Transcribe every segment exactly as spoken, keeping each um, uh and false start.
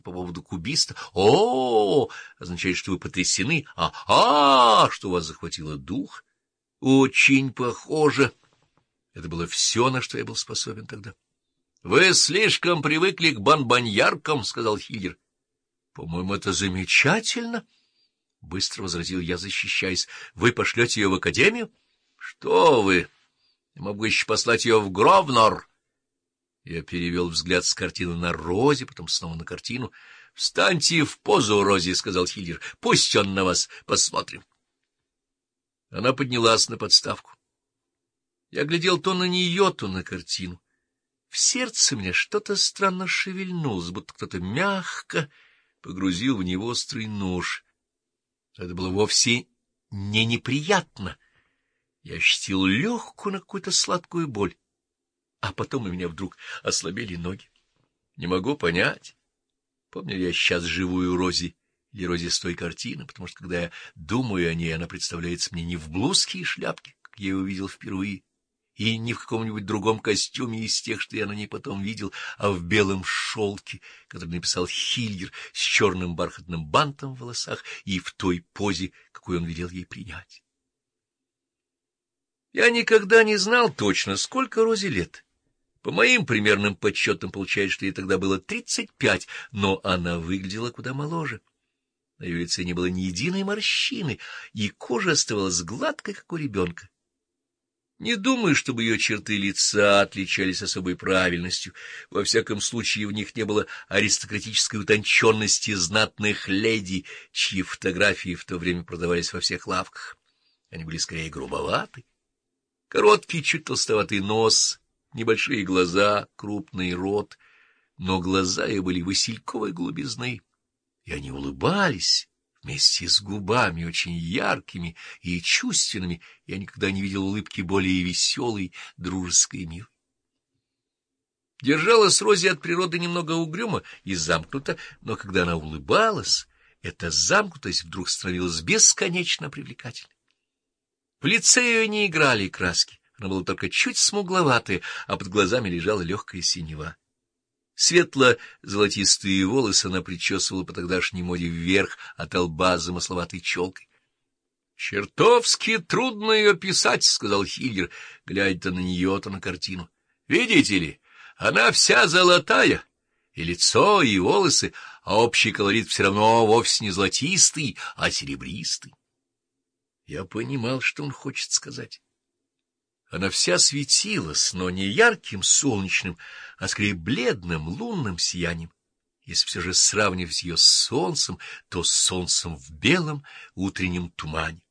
по поводу кубиста. О, означает, что вы потрясены. А, а, что у вас захватило дух. Очень похоже. Это было все, на что я был способен тогда. — Вы слишком привыкли к бонбоньяркам, — сказал Хиллер. — По-моему, это замечательно, — быстро возразил я, защищаясь. — Вы пошлете ее в академию? — Что вы? Я могу еще послать ее в Гровнор. Я перевел взгляд с картины на Рози, потом снова на картину. — Встаньте в позу, Рози, — сказал Хиллер. — Пусть он на вас посмотрим. Она поднялась на подставку. Я глядел то на нее, то на картину. В сердце меня что-то странно шевельнулось, будто кто-то мягко погрузил в него острый нож. Это было вовсе не неприятно. Я ощутил легкую, но какую-то сладкую боль. А потом у меня вдруг ослабели ноги. Не могу понять, помню ли я сейчас живую Рози или Рози с той картины, потому что, когда я думаю о ней, она представляется мне не в блузке и шляпке, как я ее увидел впервые, и не в каком-нибудь другом костюме из тех, что я на ней потом видел, а в белом шелке, который написал Хиллер, с черным бархатным бантом в волосах и в той позе, какую он велел ей принять. Я никогда не знал точно, сколько Рози лет. По моим примерным подсчетам получается, что ей тогда было тридцать пять, но она выглядела куда моложе. На ее лице не было ни единой морщины, и кожа оставалась гладкой, как у ребенка. Не думаю, чтобы ее черты лица отличались особой правильностью. Во всяком случае, в них не было аристократической утонченности знатных леди, чьи фотографии в то время продавались во всех лавках. Они были скорее грубоваты. Короткий, чуть толстоватый нос, небольшие глаза, крупный рот, но глаза ее были васильковой голубизны, и они улыбались вместе с губами, очень яркими и чувственными. Я никогда не видел улыбки более веселой, дружеской и милой. Держалась Рози от природы немного угрюмо и замкнута, но когда она улыбалась, эта замкнутость вдруг становилась бесконечно привлекательной. В лице ее не играли краски, она была только чуть смугловатая, а под глазами лежала легкая синева. Светло-золотистые волосы она причесывала по тогдашней моде вверх от лба с замысловатой челкой. — Чертовски трудно ее писать, — сказал Хиллер, глядя то на нее, то на картину. — Видите ли, она вся золотая, и лицо, и волосы, а общий колорит все равно вовсе не золотистый, а серебристый. Я понимал, что он хочет сказать. Она вся светилась, но не ярким солнечным, а скорее бледным лунным сиянием. Если все же сравнивать ее с солнцем, то с солнцем в белом утреннем тумане.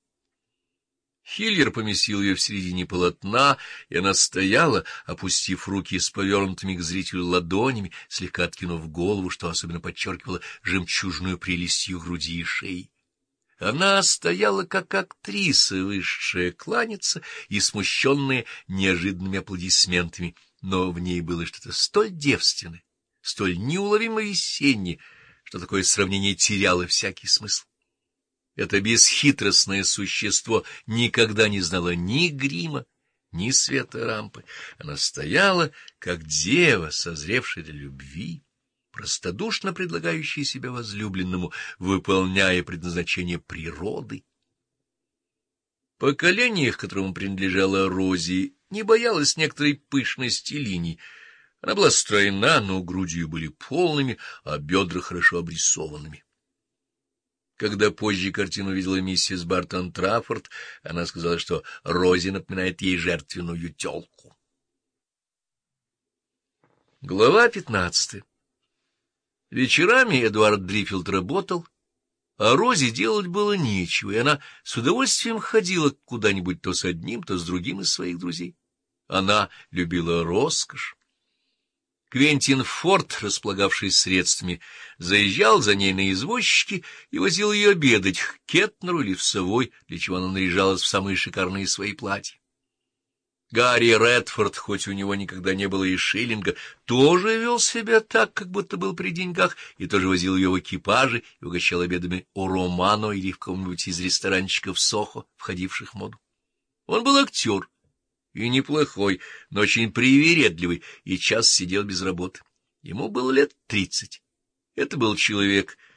Хиллер поместил ее в середине полотна, и она стояла, опустив руки с повернутыми к зрителю ладонями, слегка откинув голову, что особенно подчеркивало жемчужную прелесть ее груди и шеи. Она стояла, как актриса, высшая кланяться и смущенная неожиданными аплодисментами, но в ней было что-то столь девственное, столь неуловимо весеннее, что такое сравнение теряло всякий смысл. Это бесхитростное существо никогда не знало ни грима, ни света рампы. Она стояла, как дева, созревшая для любви, простодушно предлагающая себя возлюбленному, выполняя предназначение природы. Поколение, к которому принадлежала Рози, не боялось некоторой пышности линий. Она была стройна, но груди были полными, а бедра хорошо обрисованными. Когда позже картину видела миссис Бартон Траффорд, она сказала, что Рози напоминает ей жертвенную тёлку. Глава пятнадцатая. Вечерами Эдуард Дриффилд работал, а Рози делать было нечего, и она с удовольствием ходила куда-нибудь то с одним, то с другим из своих друзей. Она любила роскошь. Квентин Форд, располагавший средствами, заезжал за ней на извозчике и возил ее обедать к Кетнеру или в Совой, для чего она наряжалась в самые шикарные свои платья. Гарри Редфорд, хоть у него никогда не было и шиллинга, тоже вел себя так, как будто был при деньгах, и тоже возил ее в экипаже и угощал обедами у Романо или в каком-нибудь из ресторанчиков Сохо, входивших в моду. Он был актер, и неплохой, но очень привередливый, и часто сидел без работы. Ему было лет тридцать. Это был человек